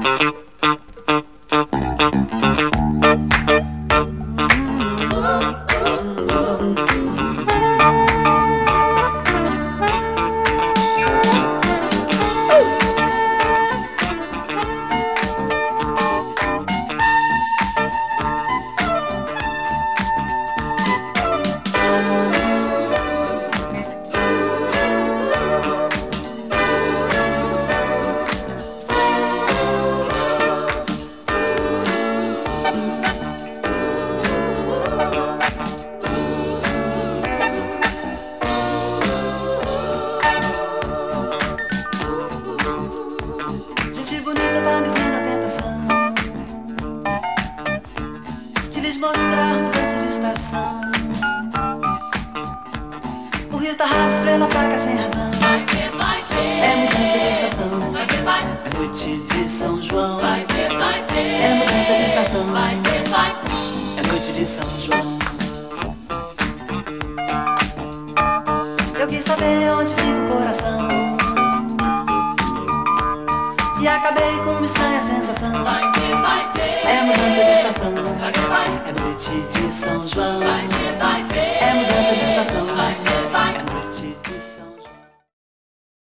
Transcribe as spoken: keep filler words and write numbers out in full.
Gente bonita tá me vendo a tentação de lhes mostrar mudança de estação. O rio tá raso, estrela fraca sem razão. Vai ver, vai ver. É mudança de estação. Vai ver, vai. É noite de São João. Vai ver, vai ver. É mudança de estação. Vai ver, vai. É noite de São João. Eu quis saber onde fica o coração e acabei com uma estranha sensação. Vai ver, vai ver. É mudança de estação. Vai ver, vai. É noite de São João. Vai ver.